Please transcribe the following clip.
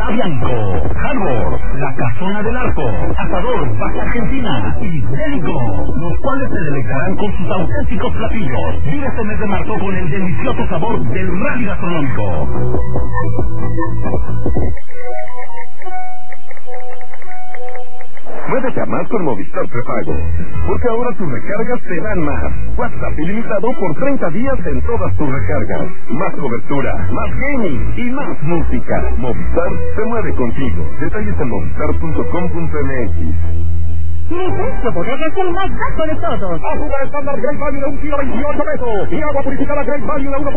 Bianco, Harbor, La Casona del Arco, Asador Baja Argentina y Delico, los cuales te deleitarán con sus auténticos platillos. Vive este mes de marzo con el delicioso sabor del rally gastronómico. Muévete a más con Movistar Prepago, porque ahora tus recargas te dan más. WhatsApp ilimitado por 30 días en todas tus recargas. Más cobertura, más gaming y más música. Movistar se mueve contigo. Detalles en movistar.com.mx. Mi precio bodega es el más bajo de todos. Azúcar estándar Great Value de 1 kilo 28 pesos. Y agua purificada Great Value de 1